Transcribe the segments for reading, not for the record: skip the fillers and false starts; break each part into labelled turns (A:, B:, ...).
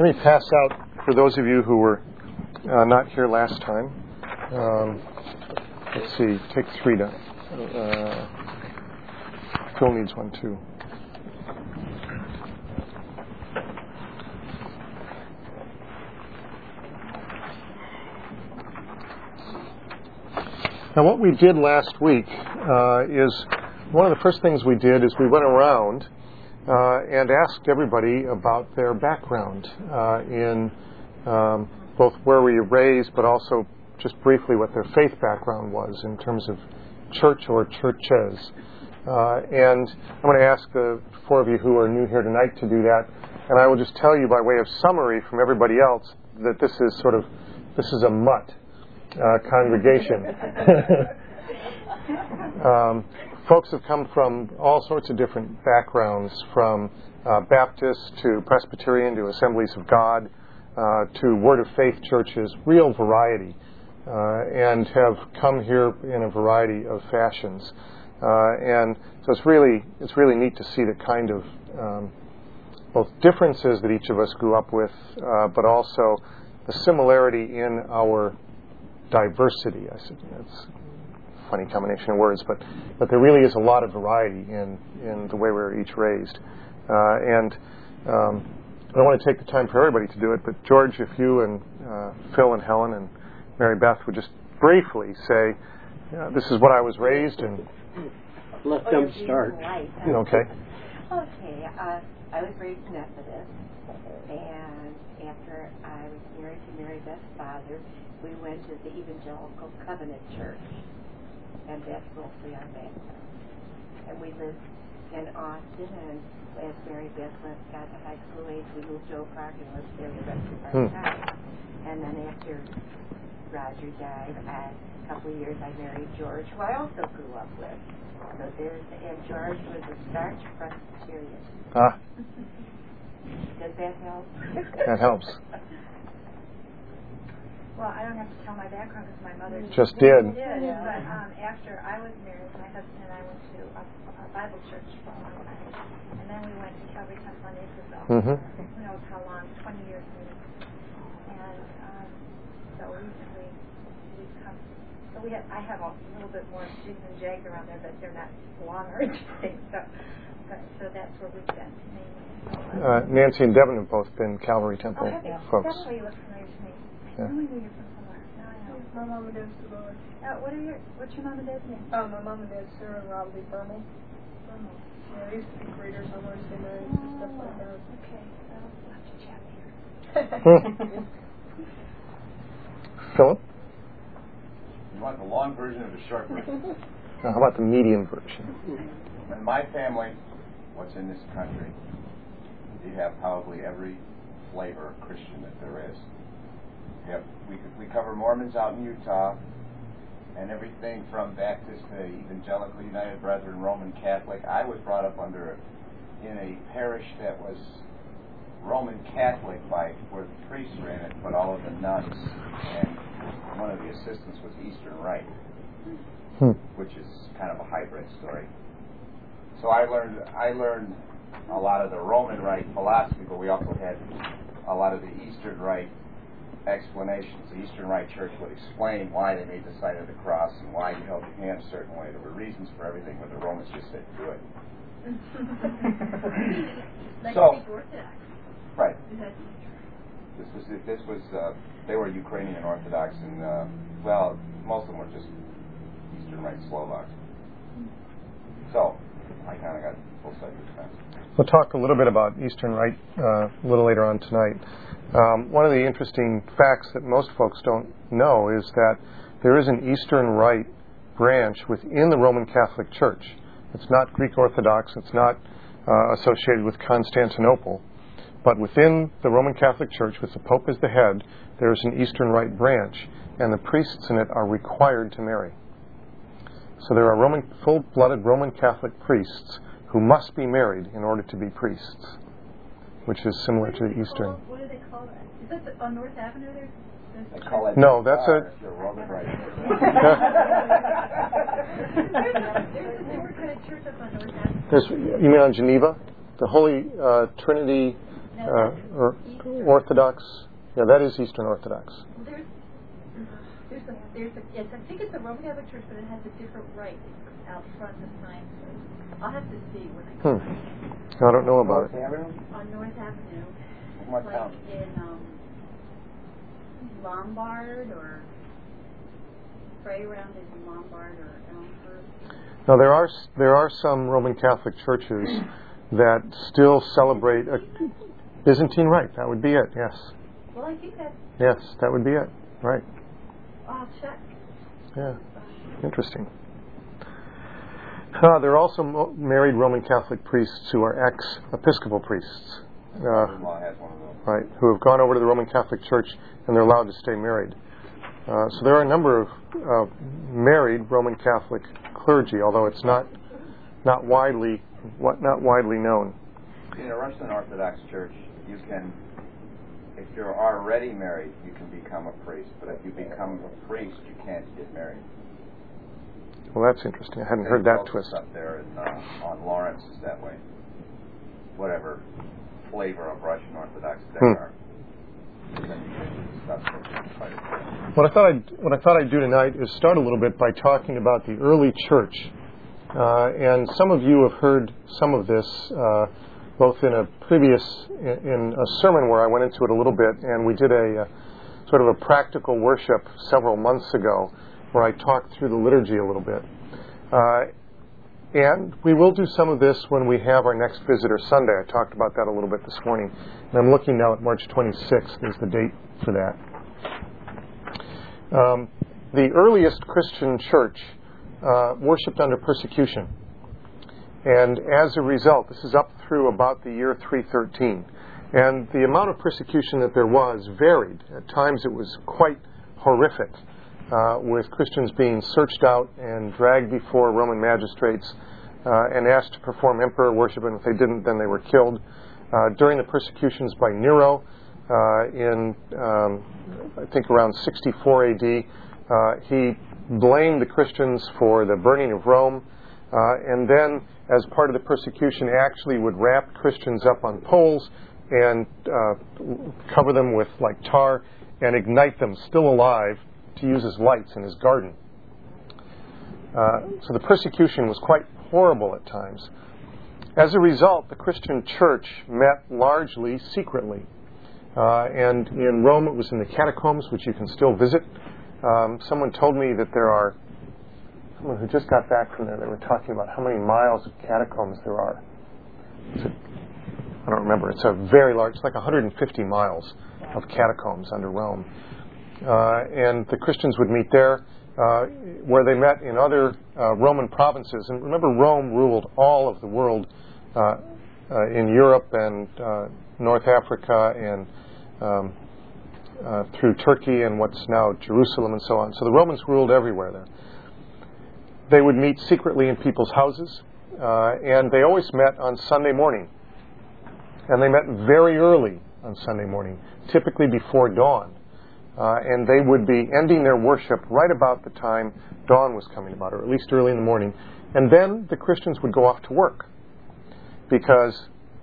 A: Let me pass out for those of you who were not here last time. Let's see, take 3 down. Phil needs one too. Now, what we did last week is one of the first things we did is we went around and asked everybody about their background in both where we were raised, but also just briefly what their faith background was in terms of church or churches. And I'm going to ask the 4 of you who are new here tonight to do that. And I will just tell you by way of summary from everybody else that this is a mutt congregation. Folks have come from all sorts of different backgrounds, from Baptist to Presbyterian to Assemblies of God to Word of Faith churches, real variety, and have come here in a variety of fashions. And so it's really neat to see the kind of both differences that each of us grew up with, but also the similarity in our diversity. I said that's a funny combination of words, but there really is a lot of variety in the way we were each raised. And I don't want to take the time for everybody to do it, but George, if you and Phil and Helen and Mary Beth would just briefly say, this is what I was raised in.
B: Let them start.
A: Okay.
C: Okay. I was raised Methodist, and after I was married to Mary Beth's father, we went to the Evangelical Covenant Church, and that's mostly our background. And we lived in Austin, and as Mary Beth got to high school age, we moved to Oak Park and lived there the rest of our time. And then after Roger died, a couple of years, I married George, who I also grew up with. So and George was a starch Presbyterian. Does that help?
A: That helps.
D: Well, I don't have to tell my background because my mother
A: just did.
D: Yeah. But after I was married, my husband and I went to a Bible church for a long time. And then we went to Calvary Temple in Naperville.
A: Mm-hmm.
D: Who knows how long, 20 years maybe. And so recently we've come. So I have a little bit more jigs and jags around there, but they're not long or anything. So that's where we've been mainly.
A: Nancy and Devin have both been Calvary Temple folks.
D: That's why you look familiar to me.
A: Yeah.
D: I knew you're from somewhere. No, I know.
E: My mom and dad's Savannah.
D: What's your mom and dad's name?
E: My mom and dad, Sarah and Rob Lee Burmel. Yeah, they used to be creators. I'm always saying married and stuff like that.
D: Okay, well, we'll have to chat later.
A: Philip?
F: You want the long version or the short version?
A: How about the medium version?
F: In my family, what's in this country, you have probably every flavor of Christian that there is. We cover Mormons out in Utah, and everything from Baptist to Evangelical, United Brethren, Roman Catholic. I was brought up in a parish that was Roman Catholic where the priests ran it, but all of the nuns, and one of the assistants was Eastern Rite, which is kind of a hybrid story. So I learned a lot of the Roman Rite philosophy, but we also had a lot of the Eastern Rite explanations. The Eastern Rite Church would explain why they made the sign of the cross and why you held your hand a certain way. There were reasons for everything, but the Romans just said do it.
D: Like
F: so,
D: Greek Orthodox.
F: right. This was they were Ukrainian Orthodox, and most of them were just Eastern Rite Slovaks. So I kind of got both sides of the fence.
A: We'll talk a little bit about Eastern Rite a little later on tonight. One of the interesting facts that most folks don't know is that there is an Eastern Rite branch within the Roman Catholic Church. It's not Greek Orthodox. It's not associated with Constantinople. But within the Roman Catholic Church, with the Pope as the head, there is an Eastern Rite branch, and the priests in it are required to marry. So there are full-blooded Roman Catholic priests who must be married in order to be priests, which is similar to the Eastern.
D: What do they call that? Is that on North Avenue there?
F: They call it
A: no, that's a...
F: You're Roman Rite.
D: There's a newer kind of church up on North Avenue.
A: You mean on Geneva? The Holy Trinity or Orthodox. Yeah, that is Eastern Orthodox.
G: Yes, I think it's a Roman Catholic church, but it has a different rite out front this time. I'll have to see when I go.
A: I don't know about it.
G: On North Avenue.
F: What
G: like
F: town?
G: in Lombard or right around in Lombard or Elmhurst.
A: Now there are some Roman Catholic churches that still celebrate a Byzantine rite. That would be it. Yes.
G: Well, I think that's.
A: Yes, that would be it. Right.
G: I'll check.
A: Yeah. Interesting. There are also married Roman Catholic priests who are ex-Episcopal priests.
F: Mother-in-law has one of those.
A: Right, who have gone over to the Roman Catholic Church and they're allowed to stay married. So there are a number of married Roman Catholic clergy, although it's not widely known.
F: In a Russian Orthodox church, you can, if you're already married, you can become a priest. But if you become a priest, you can't get married.
A: Well, that's interesting. I hadn't heard that twist.
F: Up there on Lawrence is that way. Whatever flavor of Russian Orthodox they are.
A: What I thought I'd do tonight is start a little bit by talking about the early church, and some of you have heard some of this, both in a sermon where I went into it a little bit, and we did a sort of a practical worship several months ago, where I talked through the liturgy a little bit. And we will do some of this when we have our next Visitor Sunday. I talked about that a little bit this morning. And I'm looking now at March 26th is the date for that. The earliest Christian church worshipped under persecution. And as a result, this is up through about the year 313. And the amount of persecution that there was varied. At times it was quite horrific. With Christians being searched out and dragged before Roman magistrates and asked to perform emperor worship, and if they didn't, then they were killed. During the persecutions by Nero in, I think, around 64 A.D., he blamed the Christians for the burning of Rome, and then, as part of the persecution, actually would wrap Christians up on poles and cover them with like tar and ignite them still alive to use as lights in his garden. So the persecution was quite horrible at times. As a result, the Christian church met largely secretly. And in Rome, it was in the catacombs, which you can still visit. Someone told me that someone who just got back from there, they were talking about how many miles of catacombs there are. I don't remember. It's a very large, it's like 150 miles of catacombs under Rome. And the Christians would meet there, where they met in other Roman provinces. And remember, Rome ruled all of the world in Europe and North Africa and through Turkey and what's now Jerusalem and so on. So the Romans ruled everywhere there. They would meet secretly in people's houses, and they always met on Sunday morning. And they met very early on Sunday morning, typically before dawn. And they would be ending their worship right about the time dawn was coming about, or at least early in the morning. And then the Christians would go off to work, because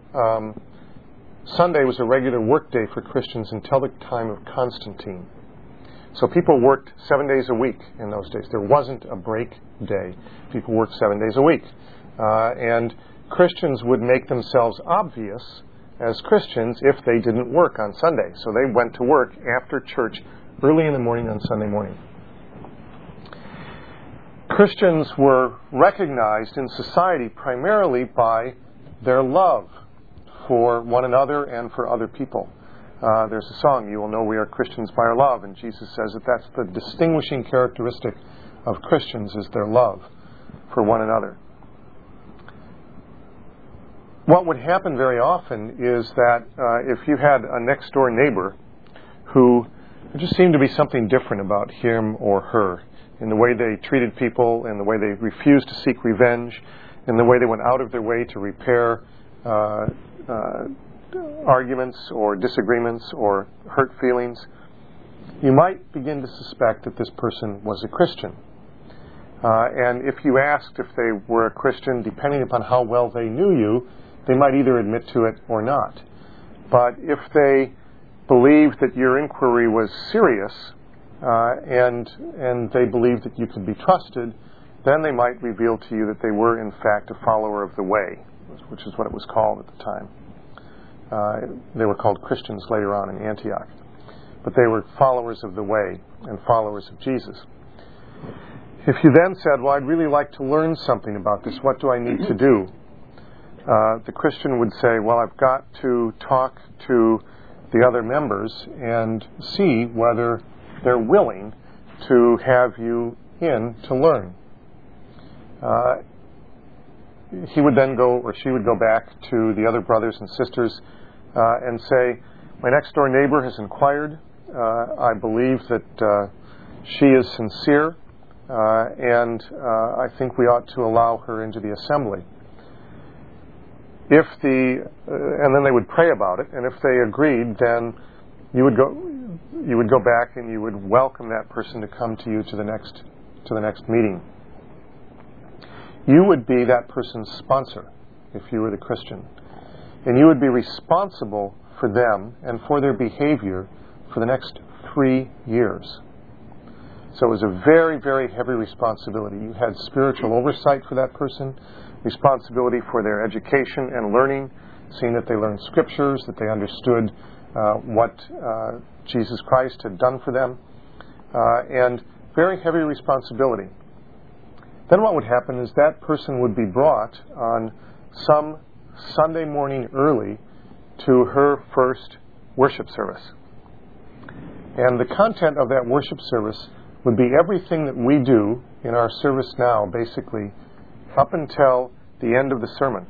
A: Sunday was a regular work day for Christians until the time of Constantine. So people worked 7 days a week in those days. There wasn't a break day. People worked 7 days a week. And Christians would make themselves obvious as Christians if they didn't work on Sunday. So they went to work after church early in the morning on Sunday morning. Christians were recognized in society primarily by their love for one another and for other people. There's a song, "You will know we are Christians by our love," and Jesus says that that's the distinguishing characteristic of Christians, is their love for one another. What would happen very often is that if you had a next-door neighbor who there just seemed to be something different about him or her in the way they treated people, in the way they refused to seek revenge, in the way they went out of their way to repair arguments or disagreements or hurt feelings, you might begin to suspect that this person was a Christian. And if you asked if they were a Christian, depending upon how well they knew you, they might either admit to it or not. But if they believed that your inquiry was serious and they believed that you could be trusted, then they might reveal to you that they were in fact a follower of the way, which is what it was called at the time. They were called Christians later on in Antioch. But they were followers of the way and followers of Jesus. If you then said, well, I'd really like to learn something about this, what do I need to do? The Christian would say, well, I've got to talk to the other members and see whether they're willing to have you in to learn. He would then go, or she would go back to the other brothers and sisters and say, my next door neighbor has inquired. I believe that she is sincere, and I think we ought to allow her into the assembly. And then they would pray about it, and if they agreed, then you would go back and you would welcome that person to come to you to the next meeting. You would be that person's sponsor if you were the Christian, and you would be responsible for them and for their behavior for the next 3 years. So it was a very, very heavy responsibility. You had spiritual oversight for that person, responsibility for their education and learning, seeing that they learned scriptures, that they understood what Jesus Christ had done for them, and very heavy responsibility. Then what would happen is that person would be brought on some Sunday morning early to her first worship service. And the content of that worship service would be everything that we do in our service now, basically, up until the end of the sermon.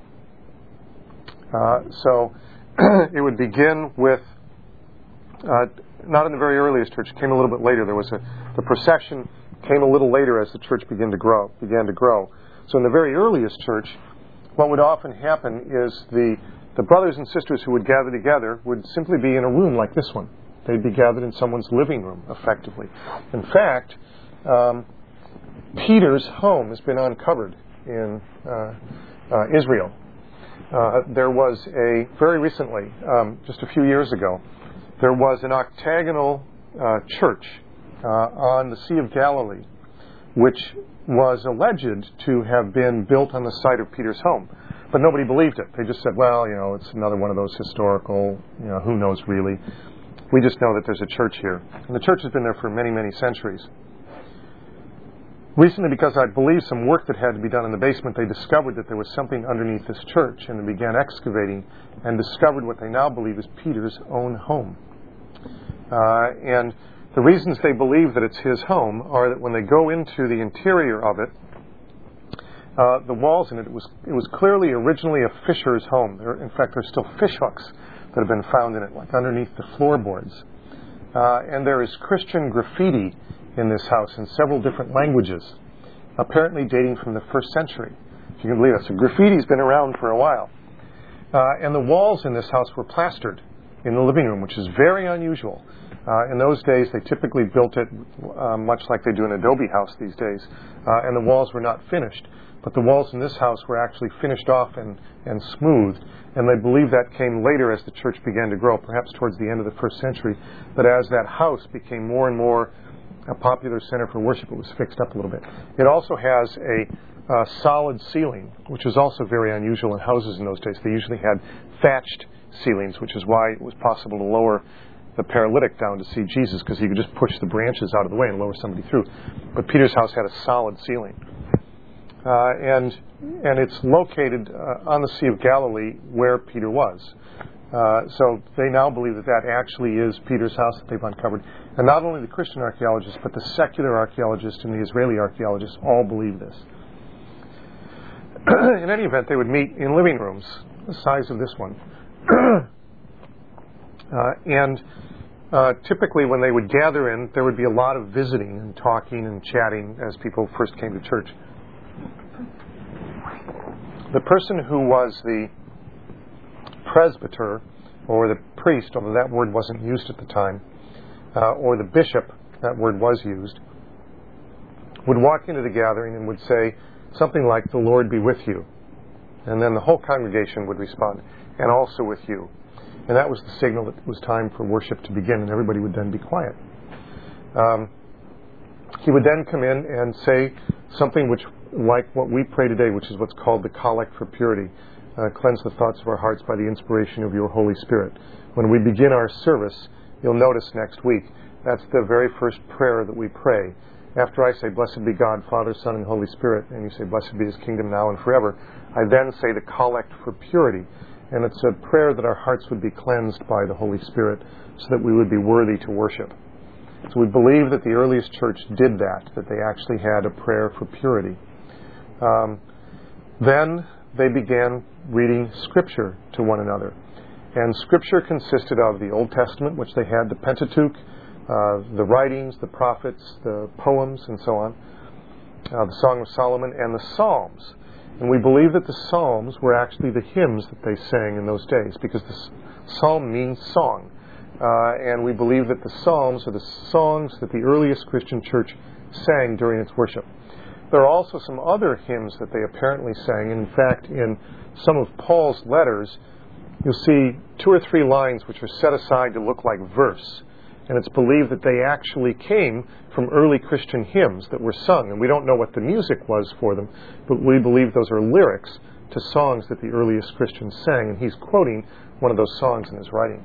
A: So it would begin with, not in the very earliest church, it came a little bit later. The procession came a little later as the church began to grow. So in the very earliest church, what would often happen is the brothers and sisters who would gather together would simply be in a room like this one. They'd be gathered in someone's living room, effectively. In fact, Peter's home has been uncovered in Israel. There was very recently, just a few years ago, there was an octagonal church on the Sea of Galilee, which was alleged to have been built on the site of Peter's home. But nobody believed it. They just said, well, it's another one of those historical, who knows really. We just know that there's a church here. And the church has been there for many, many centuries. Recently, because I believe some work that had to be done in the basement, they discovered that there was something underneath this church, and they began excavating and discovered what they now believe is Peter's own home. And the reasons they believe that it's his home are that when they go into the interior of it, the walls in it, it was clearly originally a fisher's home. In fact, there's still fish hooks that have been found in it, like underneath the floorboards. And there is Christian graffiti in this house in several different languages, apparently dating from the 1st century, if you can believe it. So graffiti's been around for a while. And the walls in this house were plastered in the living room, which is very unusual. In those days, they typically built it much like they do an adobe house these days, and the walls were not finished. But the walls in this house were actually finished off and smoothed, and they believe that came later as the church began to grow, perhaps towards the end of the 1st century, that as that house became more and more a popular center for worship, it was fixed up a little bit. It also has a solid ceiling, which is also very unusual in houses in those days. They usually had thatched ceilings, which is why it was possible to lower the paralytic down to see Jesus, because he could just push the branches out of the way and lower somebody through. But Peter's house had a solid ceiling. And it's located on the Sea of Galilee where Peter was. So they now believe that actually is Peter's house that they've uncovered. And not only the Christian archaeologists, but the secular archaeologists and the Israeli archaeologists all believe this. In any event, they would meet in living rooms the size of this one. And typically when they would gather in, there would be a lot of visiting and talking and chatting as people first came to church. The person who was the presbyter, or the priest, although that word wasn't used at the time, or the bishop, that word was used, would walk into the gathering and would say something like, "The Lord be with you." And then the whole congregation would respond, "And also with you." and that was the signal that it was time for worship to begin, and everybody would then be quiet. He would then come in and say something which, like what we pray today, which is what's called the Collect for Purity. Cleanse the thoughts of our hearts by the inspiration of your Holy Spirit. When we begin our service, you'll notice next week, that's the very first prayer that we pray. After I say, blessed be God, Father, Son, and Holy Spirit, and you say, blessed be his kingdom now and forever, I then say the Collect for Purity. And it's a prayer that our hearts would be cleansed by the Holy Spirit so that we would be worthy to worship. So we believe that the earliest church did that they actually had a prayer for purity. Then they began reading Scripture to one another. And Scripture consisted of the Old Testament, which they had, the Pentateuch, the writings, the prophets, the poems, and so on, the Song of Solomon, and the Psalms. And we believe that the Psalms were actually the hymns that they sang in those days, because the psalm means song. And we believe that the Psalms are the songs that the earliest Christian church sang during its worship. There are also some other hymns that they apparently sang. In fact, in some of Paul's letters, you'll see 2 or 3 lines which are set aside to look like verse. And it's believed that they actually came from early Christian hymns that were sung. And we don't know what the music was for them, but we believe those are lyrics to songs that the earliest Christians sang. And he's quoting one of those songs in his writing.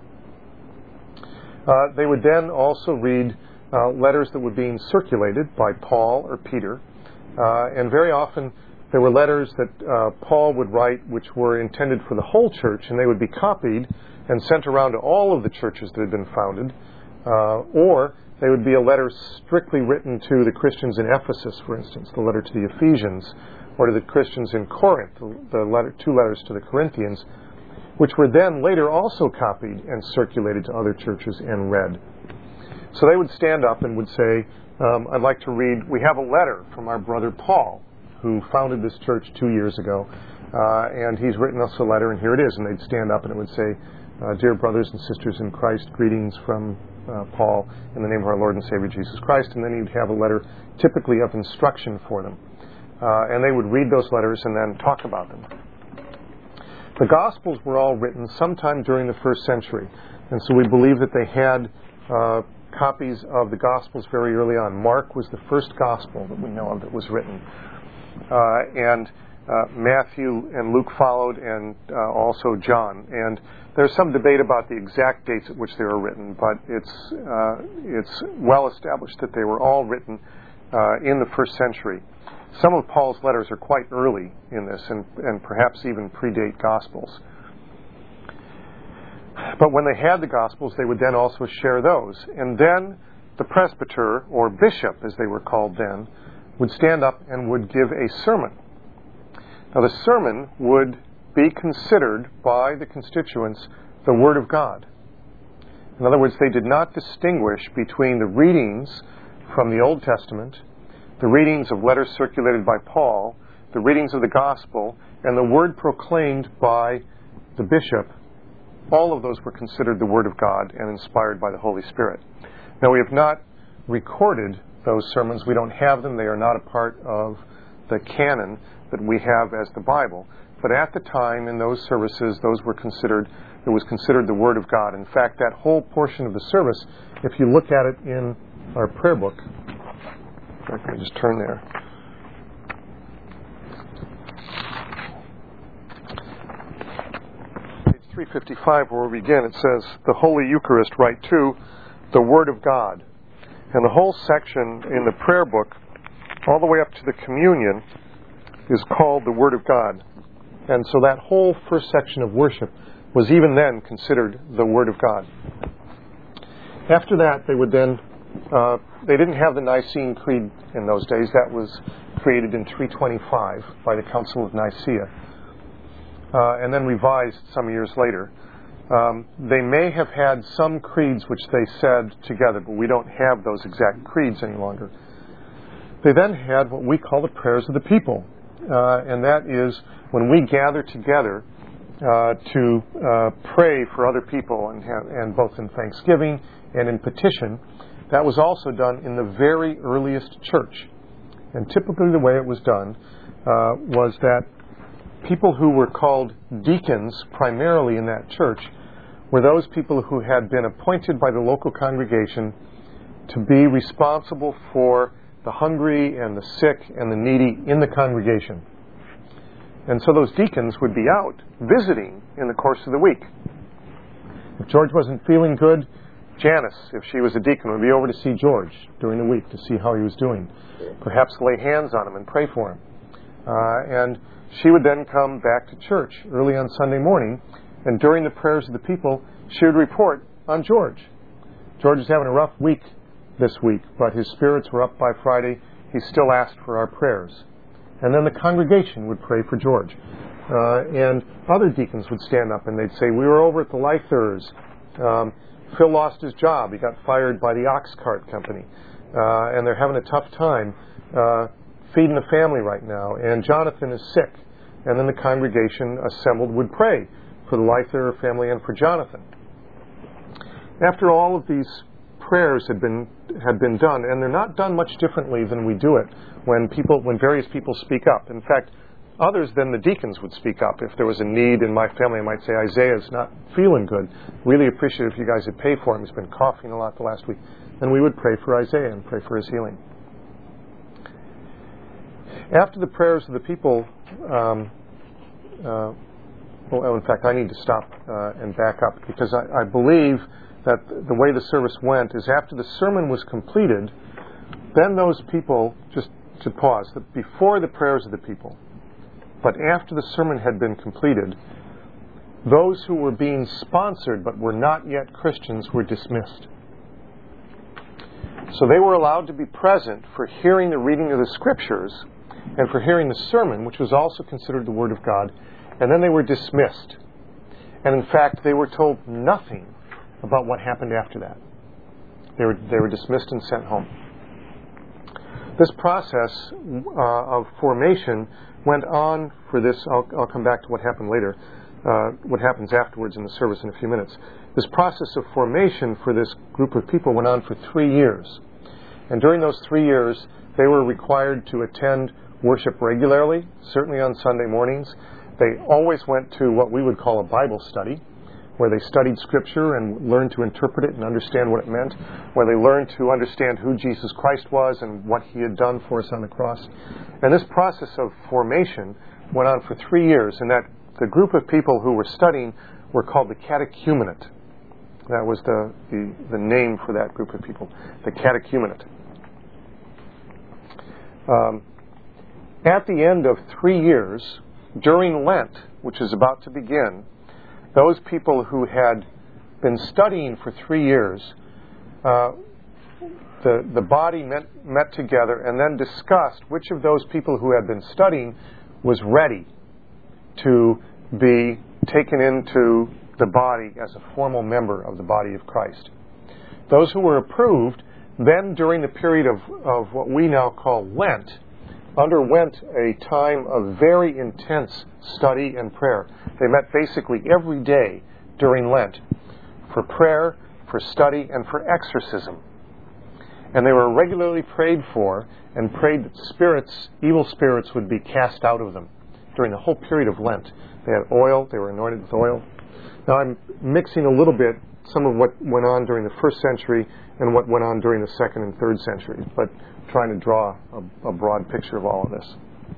A: They would then also read letters that were being circulated by Paul or Peter. And very often there were letters that Paul would write which were intended for the whole church, and they would be copied and sent around to all of the churches that had been founded. Or they would be a letter strictly written to the Christians in Ephesus, for instance, the letter to the Ephesians, or to the Christians in Corinth, the 2 letters to the Corinthians, which were then later also copied and circulated to other churches and read. So they would stand up and would say, I'd like to read, we have a letter from our brother Paul, who founded this church 2 years ago, and he's written us a letter, and here it is. And they'd stand up and it would say, dear brothers and sisters in Christ, greetings from Paul in the name of our Lord and Savior Jesus Christ. And then he'd have a letter typically of instruction for them. And they would read those letters and then talk about them. The Gospels were all written sometime during the first century. And so we believe that they had copies of the Gospels very early on. Mark was the first Gospel that we know of that was written. And Matthew and Luke followed, and also John. And there's some debate about the exact dates at which they were written, but it's well established that they were all written in the first century. Some of Paul's letters are quite early in this, and perhaps even predate Gospels. But when they had the Gospels, they would then also share those. And then the presbyter, or bishop as they were called then, would stand up and would give a sermon. Now the sermon would be considered by the constituents the Word of God. In other words, they did not distinguish between the readings from the Old Testament, the readings of letters circulated by Paul, the readings of the Gospel, and the word proclaimed by the bishop. All of those were considered the Word of God and inspired by the Holy Spirit. Now, we have not recorded those sermons. We don't have them. They are not a part of the canon that we have as the Bible. But at the time, in those services, it was considered the Word of God. In fact, that whole portion of the service, if you look at it in our prayer book, let me just turn there. Page 355, where we begin, it says, the Holy Eucharist, Rite 2, the Word of God. And the whole section in the prayer book, all the way up to the communion, is called the Word of God. And so that whole first section of worship was even then considered the Word of God. After that, they would then, they didn't have the Nicene Creed in those days. That was created in 325 by the Council of Nicaea, and then revised some years later. They may have had some creeds which they said together, but we don't have those exact creeds any longer. They then had what we call the prayers of the people, and that is when we gather together to pray for other people, and both in thanksgiving and in petition. That was also done in the very earliest church. And typically the way it was done was that people who were called deacons primarily in that church were those people who had been appointed by the local congregation to be responsible for the hungry and the sick and the needy in the congregation. And so those deacons would be out visiting in the course of the week. If George wasn't feeling good, Janice, if she was a deacon, would be over to see George during the week to see how he was doing. Perhaps lay hands on him and pray for him. And she would then come back to church early on Sunday morning, and during the prayers of the people, she would report on George. George is having a rough week this week, but his spirits were up by Friday. He still asked for our prayers. And then the congregation would pray for George. And other deacons would stand up and they'd say, we were over at the Lythers. Phil lost his job. He got fired by the ox cart company. And they're having a tough time feeding the family right now. And Jonathan is sick. And then the congregation assembled would pray for the Lyther family and for Jonathan. After all of these prayers had been done, and they're not done much differently than we do it when various people speak up. In fact, others than the deacons would speak up. If there was a need in my family, I might say, Isaiah's not feeling good. Really appreciate if you guys would pay for him. He's been coughing a lot the last week. And we would pray for Isaiah and pray for his healing. After the prayers of the people, in fact, I need to stop and back up, because I believe that the way the service went is after the sermon was completed, then those people, just to pause, that before the prayers of the people, but after the sermon had been completed, those who were being sponsored but were not yet Christians were dismissed. So they were allowed to be present for hearing the reading of the Scriptures and for hearing the sermon, which was also considered the Word of God, and then they were dismissed. And in fact, they were told nothing about what happened after that. They were dismissed and sent home. This process of formation went on for this. I'll come back to what happened later, what happens afterwards in the service in a few minutes. This process of formation for this group of people went on for 3 years. And during those 3 years, they were required to attend worship regularly, certainly on Sunday mornings. They always went to what we would call a Bible study, where they studied Scripture and learned to interpret it and understand what it meant, where they learned to understand who Jesus Christ was and what He had done for us on the cross. And this process of formation went on for 3 years, and that the group of people who were studying were called the catechumenate. That was the name for that group of people, the catechumenate. At the end of 3 years, during Lent, which is about to begin, those people who had been studying for 3 years, the body met together and then discussed which of those people who had been studying was ready to be taken into the body as a formal member of the body of Christ. Those who were approved then, during the period of what we now call Lent, underwent a time of very intense study and prayer. They met basically every day during Lent for prayer, for study, and for exorcism. And they were regularly prayed for and prayed that evil spirits would be cast out of them during the whole period of Lent. They had oil, they were anointed with oil. Now I'm mixing a little bit some of what went on during the 1st century and what went on during the 2nd and 3rd centuries, but trying to draw a broad picture of all of this.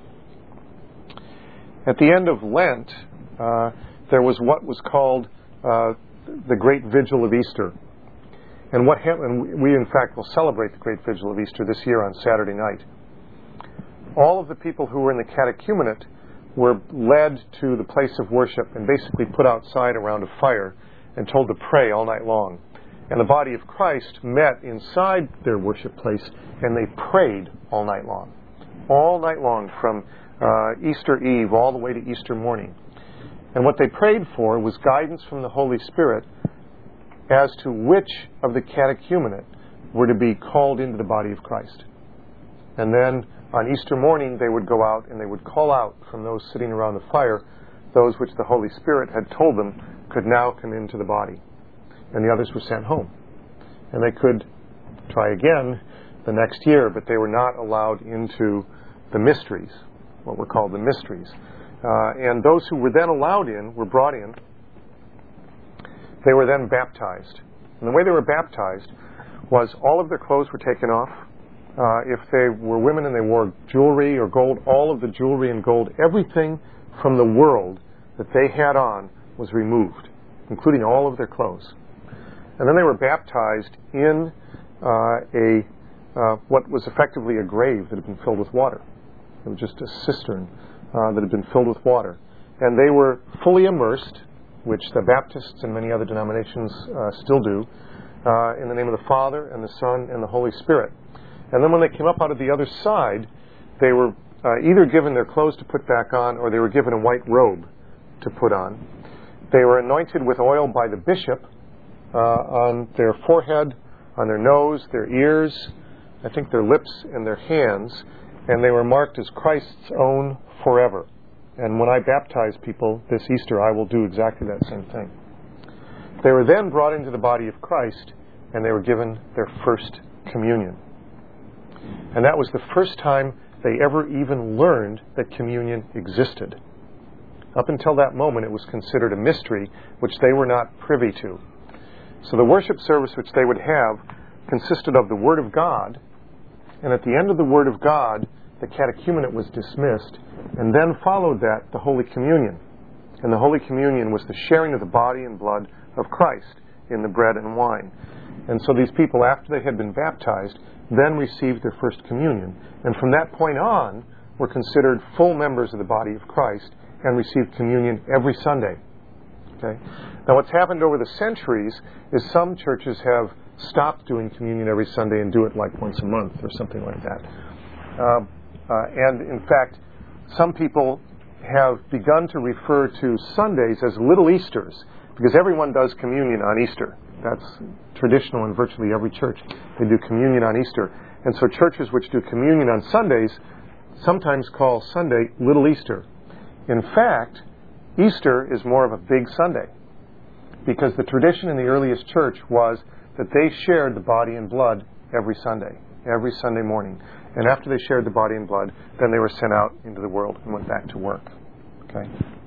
A: At the end of Lent, there was what was called the Great Vigil of Easter. And what happened, we in fact will celebrate the Great Vigil of Easter this year on Saturday night. All of the people who were in the catechumenate were led to the place of worship and basically put outside around a fire and told to pray all night long. And the body of Christ met inside their worship place, and they prayed all night long. All night long, from Easter Eve all the way to Easter morning. And what they prayed for was guidance from the Holy Spirit as to which of the catechumenate were to be called into the body of Christ. And then on Easter morning, they would go out and they would call out from those sitting around the fire, those which the Holy Spirit had told them could now come into the body. And the others were sent home. And they could try again the next year, but they were not allowed into the mysteries, what were called the mysteries. And those who were then allowed in were brought in they were then baptized. And the way they were baptized was all of their clothes were taken off. If they were women and they wore jewelry or gold, all of the jewelry and gold, everything from the world that they had on was removed, including all of their clothes. And then they were baptized in what was effectively a grave that had been filled with water. It was just a cistern that had been filled with water. And they were fully immersed, which the Baptists and many other denominations still do, in the name of the Father and the Son and the Holy Spirit. And then when they came up out of the other side, they were either given their clothes to put back on, or they were given a white robe to put on. They were anointed with oil by the bishop on their forehead, on their nose, their ears, I think their lips and their hands, and they were marked as Christ's own forever. And when I baptize people this Easter, I will do exactly that same thing. They were then brought into the body of Christ, and they were given their first communion. And that was the first time they ever even learned that communion existed. Up until that moment, it was considered a mystery which they were not privy to. So the worship service which they would have consisted of the Word of God, and at the end of the Word of God, the catechumenate was dismissed, and then followed that the Holy Communion. And the Holy Communion was the sharing of the body and blood of Christ in the bread and wine. And so these people, after they had been baptized, then received their first communion. And from that point on, were considered full members of the body of Christ and received communion every Sunday. Okay? Now what's happened over the centuries is some churches have stopped doing communion every Sunday and do it like once a month or something like that. And in fact, some people have begun to refer to Sundays as Little Easters, because everyone does communion on Easter. That's traditional in virtually every church. They do communion on Easter. And so churches which do communion on Sundays sometimes call Sunday Little Easter. In fact, Easter is more of a big Sunday, because the tradition in the earliest church was that they shared the body and blood every Sunday morning. And after they shared the body and blood, then they were sent out into the world and went back to work. Okay?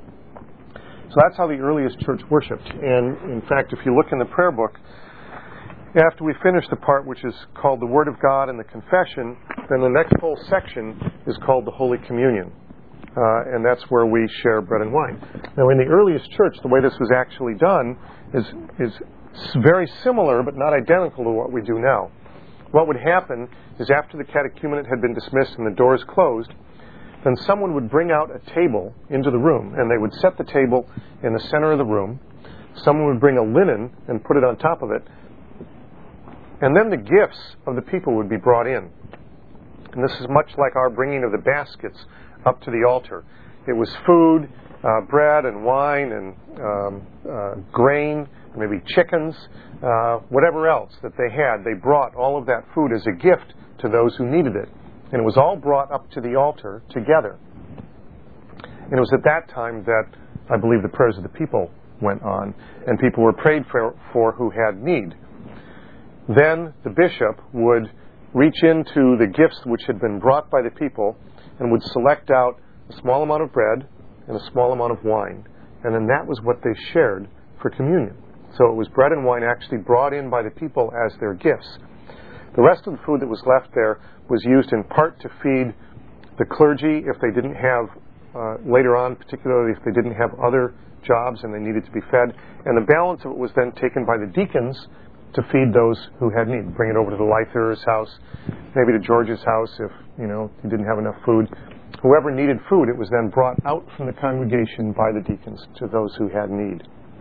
A: So that's how the earliest church worshipped. And in fact, if you look in the prayer book, after we finish the part which is called the Word of God and the Confession, then the next whole section is called the Holy Communion. And that's where we share bread and wine. Now, in the earliest church, the way this was actually done is very similar, but not identical to what we do now. What would happen is after the catechumenate had been dismissed and the doors closed, then someone would bring out a table into the room, and they would set the table in the center of the room. Someone would bring a linen and put it on top of it. And then the gifts of the people would be brought in. And this is much like our bringing of the baskets up to the altar. It was food, bread and wine and grain, maybe chickens, whatever else that they had. They brought all of that food as a gift to those who needed it. And it was all brought up to the altar together. And it was at that time that I believe the prayers of the people went on, and people were prayed for who had need. Then the bishop would reach into the gifts which had been brought by the people and would select out a small amount of bread and a small amount of wine. And then that was what they shared for communion. So it was bread and wine actually brought in by the people as their gifts. The rest of the food that was left there was used in part to feed the clergy if they didn't have, later on, particularly if they didn't have other jobs and they needed to be fed. And the balance of it was then taken by the deacons to feed those who had need. Bring it over to the Lythers' house, maybe to George's house if, he didn't have enough food. Whoever needed food, it was then brought out from the congregation by the deacons to those who had need.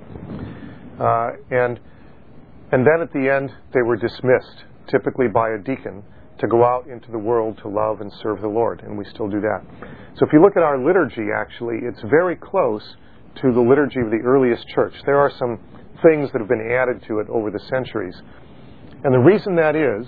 A: And then at the end, they were dismissed, typically by a deacon, to go out into the world to love and serve the Lord, and we still do that. So if you look at our liturgy, actually, it's very close to the liturgy of the earliest church. There are some things that have been added to it over the centuries. And the reason that is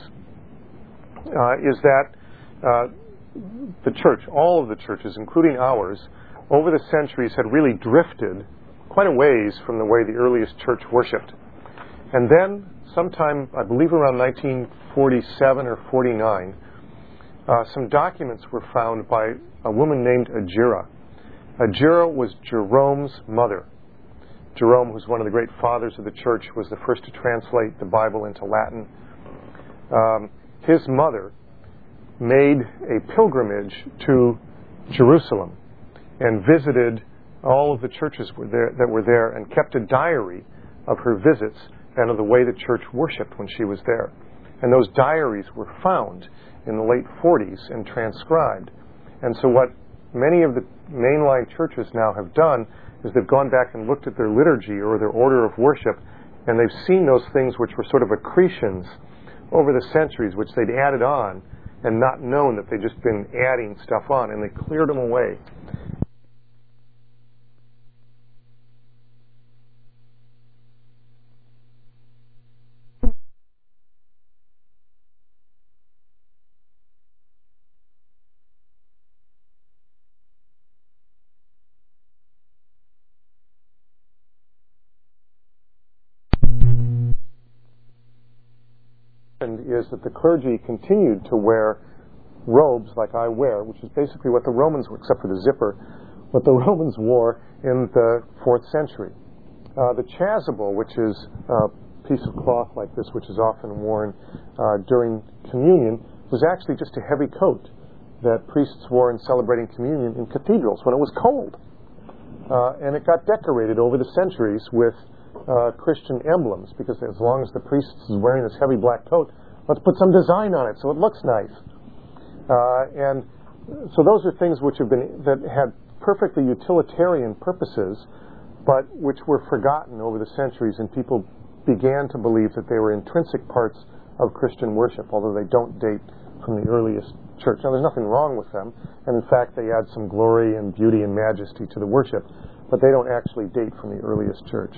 A: that the church, all of the churches, including ours, over the centuries had really drifted quite a ways from the way the earliest church worshipped. And then, sometime, I believe around 1947 or 49, some documents were found by a woman named Agira. Agira was Jerome's mother. Jerome, who's one of the great fathers of the church, was the first to translate the Bible into Latin. His mother made a pilgrimage to Jerusalem and visited all of the churches that were there and kept a diary of her visits and of the way the church worshipped when she was there. And those diaries were found in the late 40s and transcribed. And so what many of the mainline churches now have done is they've gone back and looked at their liturgy or their order of worship, and they've seen those things which were sort of accretions over the centuries, which they'd added on and not known that they'd just been adding stuff on, and they cleared them away. Is that the clergy continued to wear robes like I wear, which is basically what the Romans wore, except for the zipper, what the Romans wore in the 4th century. The chasuble, which is a piece of cloth like this, which is often worn during communion, was actually just a heavy coat that priests wore in celebrating communion in cathedrals when it was cold. And it got decorated over the centuries with Christian emblems, because as long as the priest is wearing this heavy black coat, let's put some design on it so it looks nice. And so those are things that had perfectly utilitarian purposes, but which were forgotten over the centuries, and people began to believe that they were intrinsic parts of Christian worship, although they don't date from the earliest church. Now, there's nothing wrong with them, and in fact, they add some glory and beauty and majesty to the worship, but they don't actually date from the earliest church.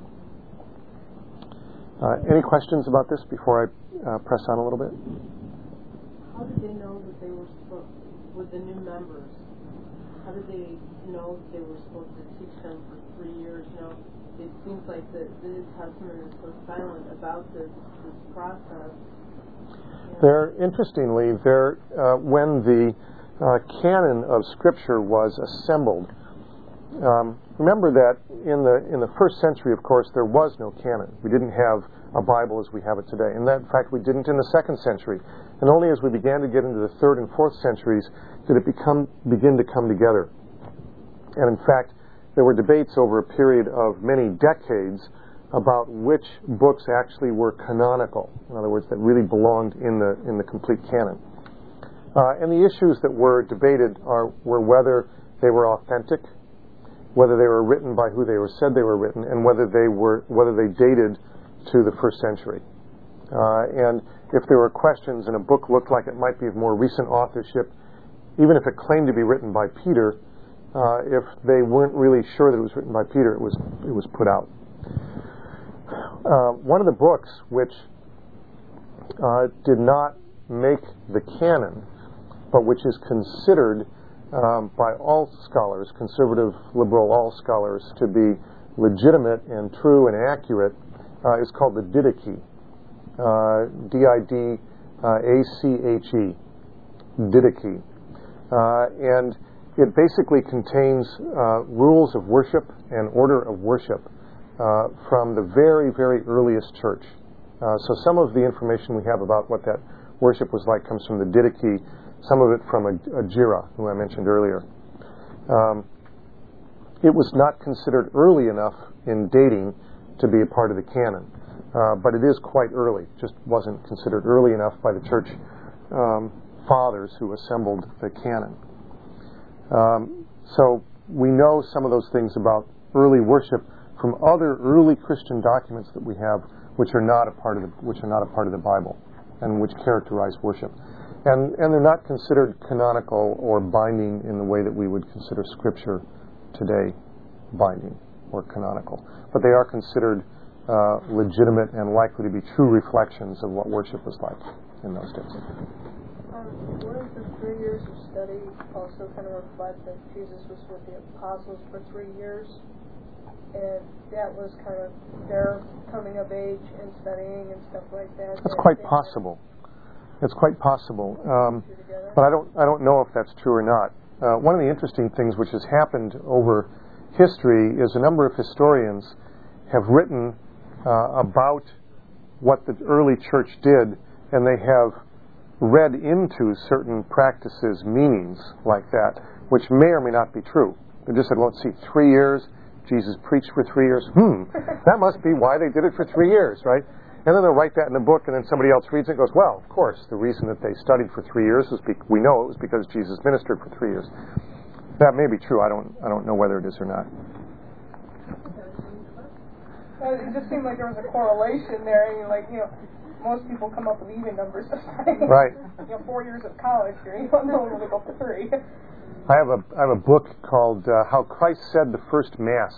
A: Any questions about this before I press on a little bit?
E: How did they know that they were supposed, with the new members, how did they know that they were supposed to teach them for 3 years? You know, it seems like the New Testament is so silent about this process.
A: Interestingly, when the canon of Scripture was assembled, remember that in the 1st century, of course, there was no canon. We didn't have a Bible as we have it today. And that, in fact, we didn't in the 2nd century. And only as we began to get into the 3rd and 4th centuries did it begin to come together. And in fact, there were debates over a period of many decades about which books actually were canonical. In other words, that really belonged in the complete canon. And the issues that were debated were whether they were authentic, whether they were written by who they said they were written, and whether they dated to the 1st century. And if there were questions and a book looked like it might be of more recent authorship, even if it claimed to be written by Peter, if they weren't really sure that it was written by Peter, it was put out. One of the books which did not make the canon, but which is considered by all scholars, conservative, liberal, all scholars, to be legitimate and true and accurate, is called the Didache. Didache. Didache. And it basically contains rules of worship and order of worship from the very, very earliest church. So some of the information we have about what that worship was like comes from the Didache, some of it from Agira, who I mentioned earlier. It was not considered early enough in dating to be a part of the canon, but it is quite early. Just wasn't considered early enough by the church fathers who assembled the canon. So we know some of those things about early worship from other early Christian documents that we have, which are not a part of the Bible, and which characterize worship. And they're not considered canonical or binding in the way that we would consider Scripture today binding or canonical. But they are considered legitimate and likely to be true reflections of what worship was like in those days.
E: One of the 3 years of study also kind of reflects that Jesus was with the apostles for 3 years, and that was kind of their coming of age and studying and stuff like that.
A: That's quite possible. It's quite possible, but I don't know if that's true or not. One of the interesting things which has happened over history is a number of historians have written about what the early church did, and they have read into certain practices meanings like that, which may or may not be true. They just said, well, let's see, 3 years, Jesus preached for 3 years. That must be why they did it for 3 years, right? And then they'll write that in a book, and then somebody else reads it and goes, well, of course, the reason that they studied for 3 years was we know it was because Jesus ministered for 3 years. That may be true. I don't know whether it is or not.
H: It just seemed like there was a correlation there. And most people come up with even numbers.
A: Right.
H: 4 years of college here. You don't know when they go for 3.
A: I have a book called How Christ Said the First Mass.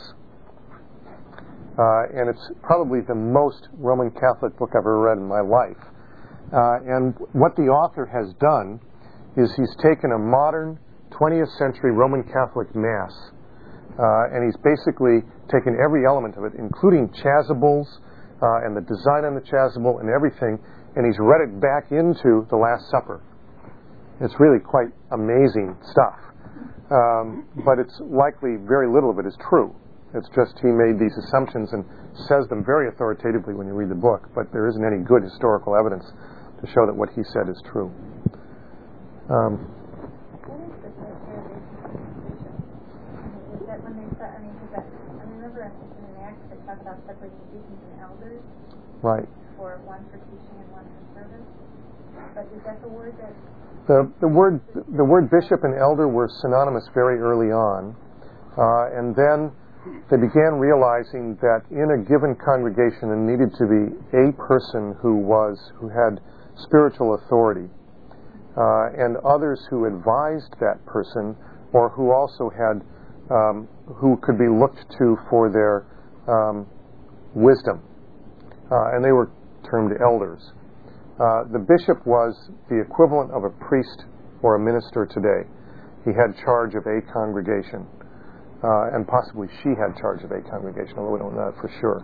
A: And it's probably the most Roman Catholic book I've ever read in my life. And what the author has done is he's taken a modern 20th century Roman Catholic Mass, and he's basically taken every element of it, including chasubles and the design on the chasuble and everything, and he's read it back into the Last Supper. It's really quite amazing stuff. But it's likely very little of it is true. It's just he made these assumptions and says them very authoritatively when you read the book, but there isn't any good historical evidence to show that what he said is true.
D: What is the characterization? Is that when they said, because I remember in Acts they talk about separating deacons and elders.
A: Right.
D: For one for teaching and one for service. But is that the word that...
A: The word bishop and elder were synonymous very early on, and then they began realizing that in a given congregation there needed to be a person who had spiritual authority, and others who advised that person, or who also had who could be looked to for their wisdom, and they were termed elders. The bishop was the equivalent of a priest or a minister today. He had charge of a congregation, and possibly she had charge of a congregation, although we don't know that for sure.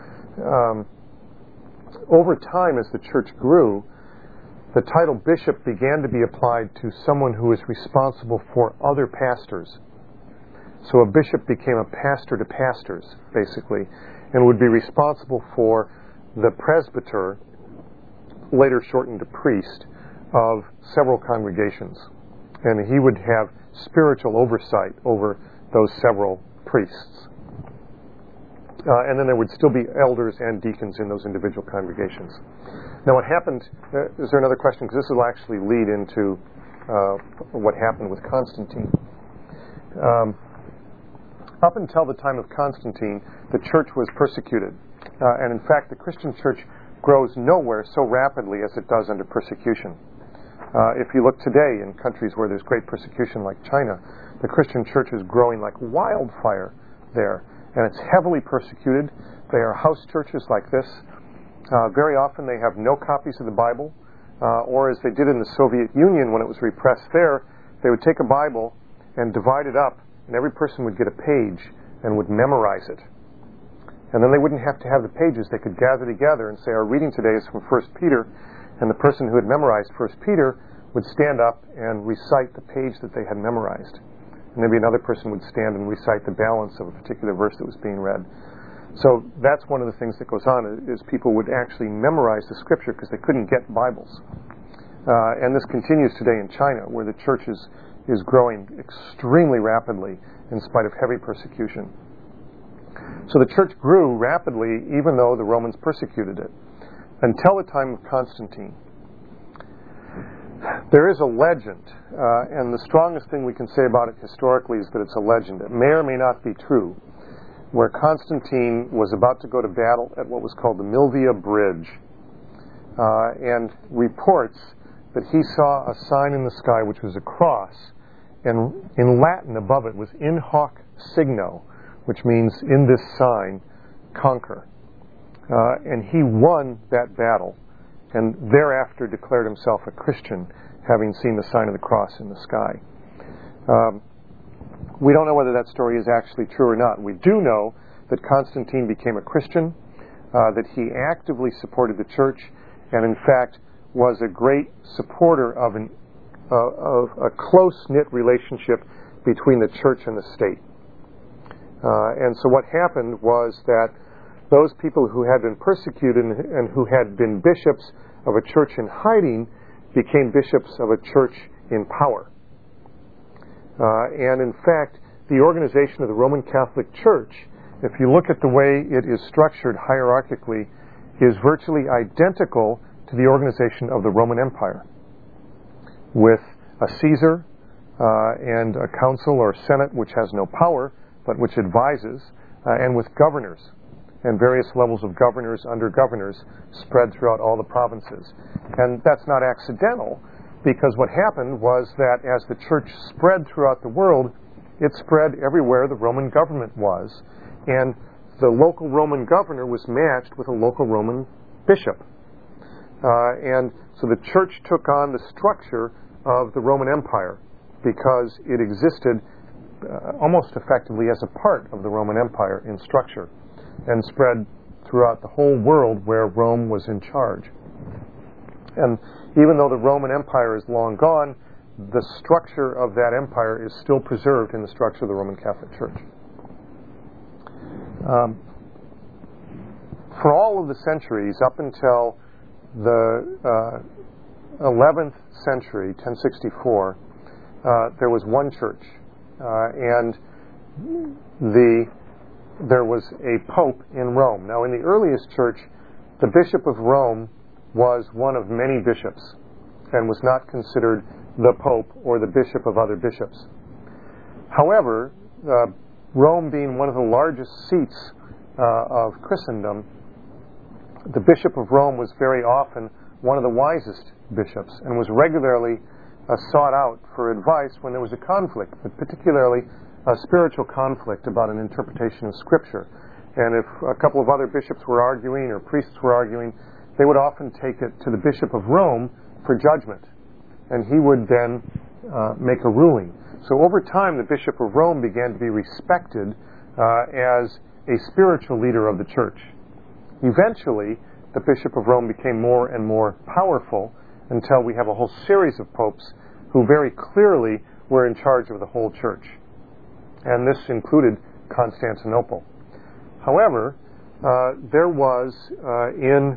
A: Over time, as the church grew, the title bishop began to be applied to someone who was responsible for other pastors. So a bishop became a pastor to pastors, basically, and would be responsible for the presbyter, later shortened to priest, of several congregations. And he would have spiritual oversight over those several priests. And then there would still be elders and deacons in those individual congregations. Now what happened, is there another question? Because this will actually lead into what happened with Constantine. Up until the time of Constantine, the church was persecuted. And in fact, the Christian church grows nowhere so rapidly as it does under persecution. If you look today in countries where there's great persecution like China, the Christian church is growing like wildfire there. And it's heavily persecuted. They are house churches like this. Very often they have no copies of the Bible, or as they did in the Soviet Union when it was repressed there, they would take a Bible and divide it up, and every person would get a page and would memorize it. And then they wouldn't have to have the pages. They could gather together and say, our reading today is from 1 Peter, and the person who had memorized 1 Peter would stand up and recite the page that they had memorized. And maybe another person would stand and recite the balance of a particular verse that was being read. So that's one of the things that goes on, is people would actually memorize the Scripture because they couldn't get Bibles. And this continues today in China, where the church is growing extremely rapidly in spite of heavy persecution. So the church grew rapidly, even though the Romans persecuted it, until the time of Constantine. There is a legend, and the strongest thing we can say about it historically is that it's a legend. It may or may not be true, where Constantine was about to go to battle at what was called the Milvia Bridge, and reports that he saw a sign in the sky which was a cross, and in Latin above it was in hoc signo, which means in this sign, conquer. And he won that battle, and thereafter declared himself a Christian, having seen the sign of the cross in the sky. We don't know whether that story is actually true or not. We do know that Constantine became a Christian, that he actively supported the church, and in fact was a great supporter of a close-knit relationship between the church and the state. And so what happened was that those people who had been persecuted and who had been bishops of a church in hiding became bishops of a church in power. And in fact, the organization of the Roman Catholic Church, if you look at the way it is structured hierarchically, is virtually identical to the organization of the Roman Empire, with a Caesar and a council or senate which has no power but which advises, and with governors and various levels of governors under governors spread throughout all the provinces. And that's not accidental, because what happened was that as the church spread throughout the world, it spread everywhere the Roman government was, and the local Roman governor was matched with a local Roman bishop. And so the church took on the structure of the Roman Empire because it existed almost effectively as a part of the Roman Empire in structure and spread throughout the whole world where Rome was in charge. And even though the Roman Empire is long gone, the structure of that empire is still preserved in the structure of the Roman Catholic Church. For all of the centuries up until the 11th century, 1064, there was one church, and there was a pope in Rome. Now, in the earliest church, the Bishop of Rome was one of many bishops and was not considered the pope or the bishop of other bishops. However, Rome being one of the largest seats of Christendom, the Bishop of Rome was very often one of the wisest bishops and was regularly sought out for advice when there was a conflict, but particularly a spiritual conflict about an interpretation of Scripture. And if a couple of other bishops were arguing or priests were arguing, they would often take it to the Bishop of Rome for judgment, and he would then make a ruling. So over time, the Bishop of Rome began to be respected as a spiritual leader of the church. Eventually, the Bishop of Rome became more and more powerful until we have a whole series of popes who very clearly were in charge of the whole church. And this included Constantinople. However, there was in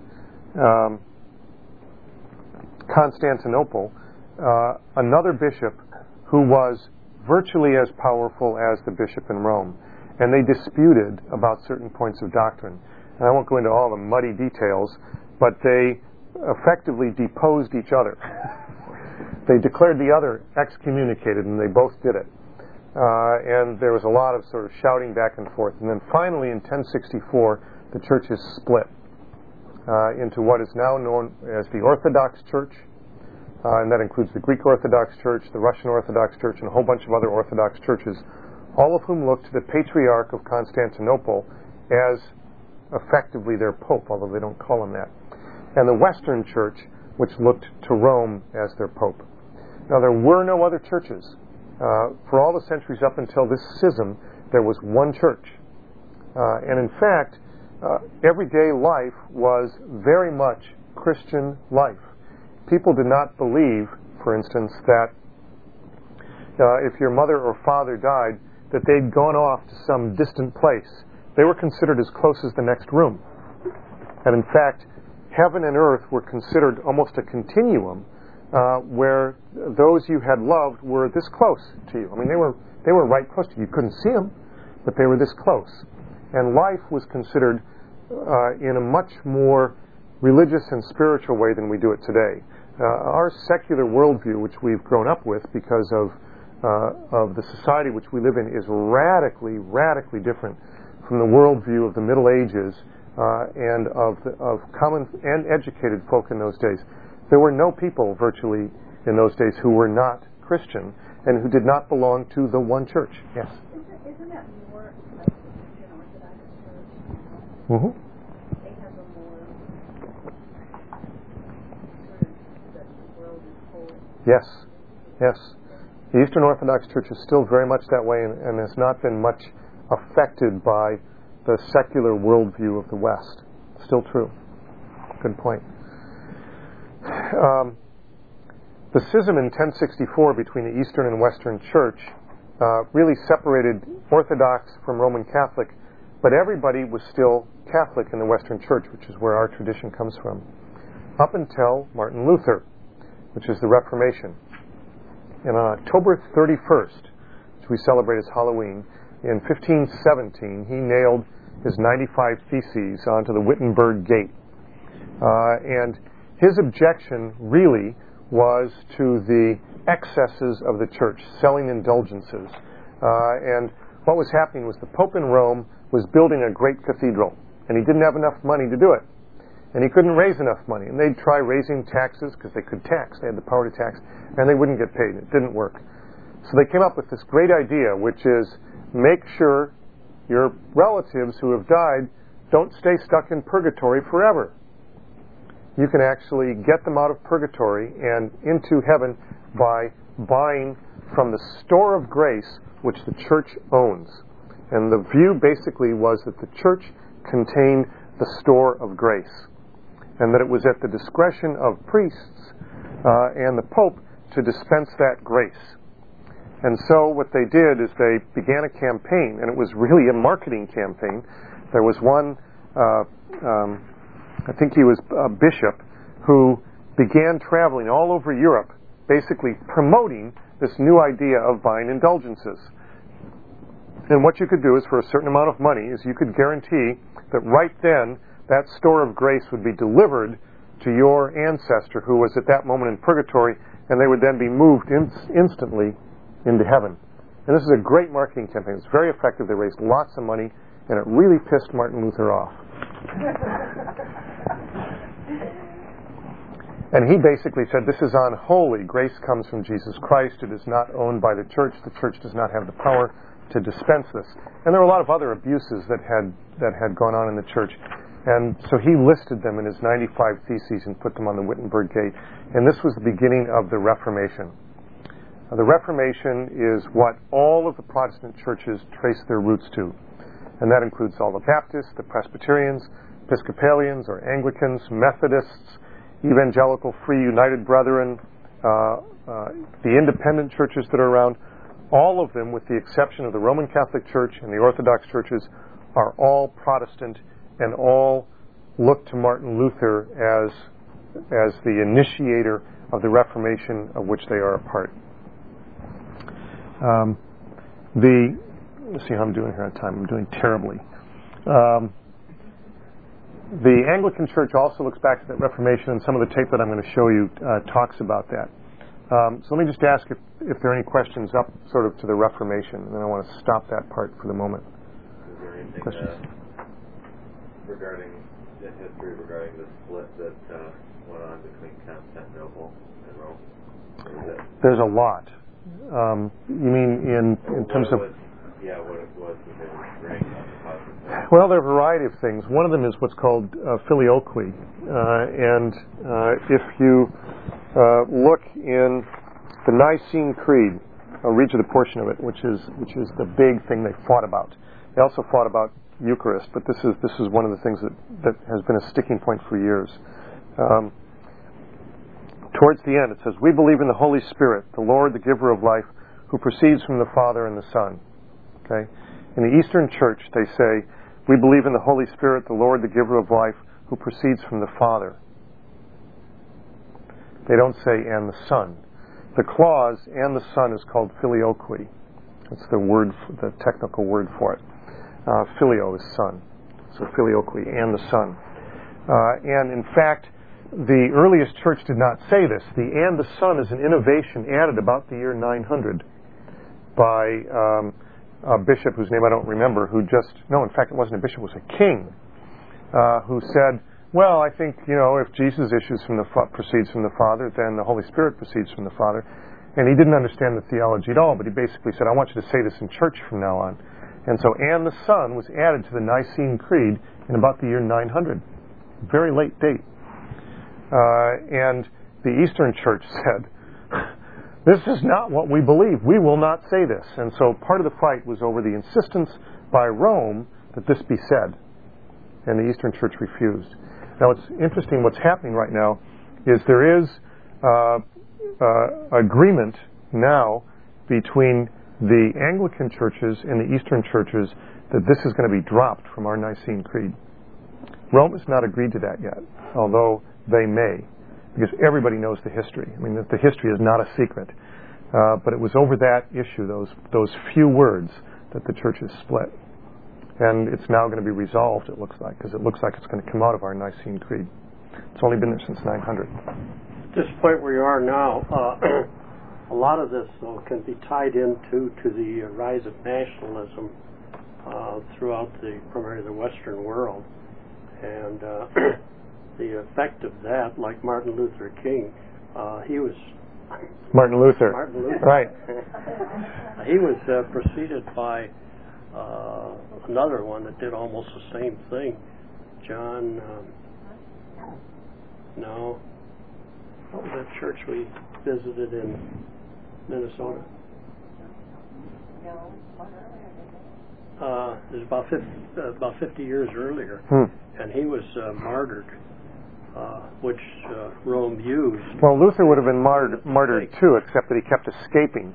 A: Constantinople another bishop who was virtually as powerful as the bishop in Rome, and they disputed about certain points of doctrine. And I won't go into all the muddy details, but they effectively deposed each other. They declared the other excommunicated, and they both did it. And there was a lot of sort of shouting back and forth. And then finally, in 1064, the church is split into what is now known as the Orthodox Church, and that includes the Greek Orthodox Church, the Russian Orthodox Church, and a whole bunch of other Orthodox churches, all of whom looked to the Patriarch of Constantinople as effectively their pope, although they don't call him that, and the Western Church, which looked to Rome as their pope. Now, there were no other churches. For all the centuries up until this schism, there was one church. And in fact, everyday life was very much Christian life. People did not believe, for instance, that if your mother or father died, that they'd gone off to some distant place. They were considered as close as the next room. And in fact, heaven and earth were considered almost a continuum where those you had loved were this close to you. I mean, they were right close to you. You couldn't see them, but they were this close. And life was considered in a much more religious and spiritual way than we do it today. Our secular worldview, which we've grown up with because of the society which we live in, is radically, radically different from the worldview of the Middle Ages and of common and educated folk in those days. There were no people virtually in those days who were not Christian and who did not belong to the one church. Yes?
G: Isn't that more like the Eastern Orthodox Church?
A: Mm-hmm.
G: They have a more sort of the world is whole.
A: Yes. Yes. The Eastern Orthodox Church is still very much that way and has not been much affected by the secular worldview of the West. Still true. Good point. The schism in 1064 between the Eastern and Western Church really separated Orthodox from Roman Catholic but everybody was still Catholic in the Western Church, which is where our tradition comes from, up until Martin Luther, which is the Reformation. And on October 31st, which we celebrate as Halloween, in 1517, he nailed his 95 Theses onto the Wittenberg Gate. And his objection really was to the excesses of the church, selling indulgences. And what was happening was the Pope in Rome was building a great cathedral, and he didn't have enough money to do it. And he couldn't raise enough money. And they'd try raising taxes, because they could tax. They had the power to tax. And they wouldn't get paid. It didn't work. So they came up with this great idea, which is make sure your relatives who have died don't stay stuck in purgatory forever. You can actually get them out of purgatory and into heaven by buying from the store of grace which the church owns. And the view basically was that the church contained the store of grace, and that it was at the discretion of priests and the Pope to dispense that grace. And so what they did is they began a campaign, and it was really a marketing campaign. There was one, I think he was a bishop, who began traveling all over Europe, basically promoting this new idea of buying indulgences. And what you could do is, for a certain amount of money, is you could guarantee that right then that store of grace would be delivered to your ancestor who was at that moment in purgatory, and they would then be moved instantly into heaven. And this is a great marketing campaign. It's very effective. They raised lots of money, and it really pissed Martin Luther off. And he basically said, this is unholy. Grace comes from Jesus Christ. It is not owned by the church. The church does not have the power to dispense this. And there were a lot of other abuses that had gone on in the church. And so he listed them in his 95 Theses and put them on the Wittenberg Gate. And this was the beginning of the Reformation. The Reformation is what all of the Protestant churches trace their roots to. And that includes all the Baptists, the Presbyterians, Episcopalians or Anglicans, Methodists, Evangelical Free United Brethren, the independent churches that are around. All of them, with the exception of the Roman Catholic Church and the Orthodox churches, are all Protestant and all look to Martin Luther as the initiator of the Reformation of which they are a part. Let's see how I'm doing here on time. I'm doing terribly. The Anglican Church also looks back to that Reformation, and some of the tape that I'm going to show you talks about that. So let me just ask if there are any questions up sort of to the Reformation, and then I want to stop that part for the moment.
I: Is there anything
A: Questions?
I: Regarding the history regarding the split that went on between Constantinople and Rome?
A: There's a lot. You mean in terms of...
I: what it was that they were bringing on the positive?
A: Well, there are a variety of things. One of them is what's called filioque. And if you look in the Nicene Creed, I'll read you the portion of it, which is the big thing they fought about. They also fought about Eucharist, but this is one of the things that has been a sticking point for years. Towards the end, it says, "We believe in the Holy Spirit, the Lord, the giver of life, who proceeds from the Father and the Son." Okay? In the Eastern Church, they say, "We believe in the Holy Spirit, the Lord, the giver of life, who proceeds from the Father." They don't say, "and the Son." The clause, "and the Son," is called filioque. That's the technical word for it. Filio is son. So filioque, and the Son. And in fact, the earliest church did not say this. The "and the Son" is an innovation added about the year 900 by a bishop whose name I don't remember, in fact, it wasn't a bishop, it was a king, who said, well, I think, if Jesus proceeds from the Father, then the Holy Spirit proceeds from the Father. And he didn't understand the theology at all, but he basically said, I want you to say this in church from now on. And so, "and the Son" was added to the Nicene Creed in about the year 900. Very late date. And the Eastern Church said, this is not what we believe. We will not say this. And so part of the fight was over the insistence by Rome that this be said. And the Eastern Church refused. Now it's interesting what's happening right now is there is agreement now between the Anglican churches and the Eastern churches that this is going to be dropped from our Nicene Creed. Rome has not agreed to that yet, although they may, because everybody knows the history. I mean, the history is not a secret. But it was over that issue, those few words, that the church is split. And it's now going to be resolved, it looks like, because it looks like it's going to come out of our Nicene Creed. It's only been there since 900.
B: At this point where you are now, a lot of this, though, can be tied into the rise of nationalism throughout primarily the Western world. And the effect of that, like Martin Luther King, he was...
A: Martin Luther. Right.
B: He was preceded by another one that did almost the same thing. John... no. What was that church we visited in Minnesota? It was about 50 years earlier. And he was martyred, which Rome used.
A: Well, Luther would have been martyred too, except that he kept escaping.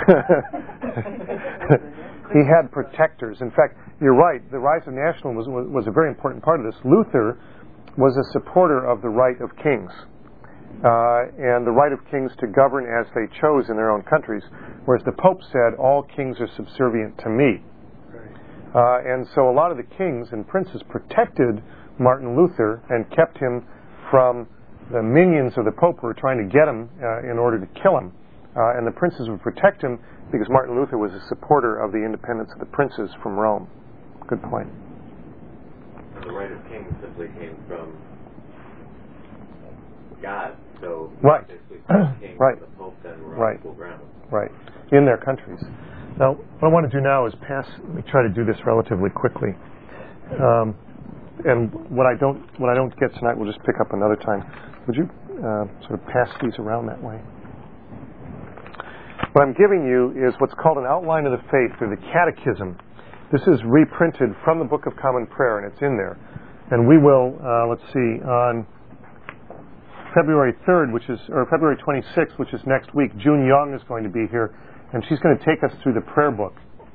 B: Yeah.
A: He had protectors. In fact, you're right, the rise of nationalism was a very important part of this. Luther was a supporter of the right of kings, and the right of kings to govern as they chose in their own countries, whereas the Pope said, all kings are subservient to me. And so a lot of the kings and princes protected Martin Luther and kept him from the minions of the Pope who were trying to get him in order to kill him. And the princes would protect him because Martin Luther was a supporter of the independence of the princes from Rome. Good point.
I: The right of kings simply came from God. So
A: right.
I: basically king
A: right.
I: and the Pope then were
A: right.
I: on equal ground.
A: Right. In their countries. Now, what I want to do now is let me try to do this relatively quickly. And what I don't get tonight, we'll just pick up another time. Would you sort of pass these around that way? What I'm giving you is what's called an outline of the faith, or the catechism. This is reprinted from the Book of Common Prayer, and it's in there. And we will, on February 3rd, or February 26th, which is next week, June Young is going to be here, and she's going to take us through the prayer book.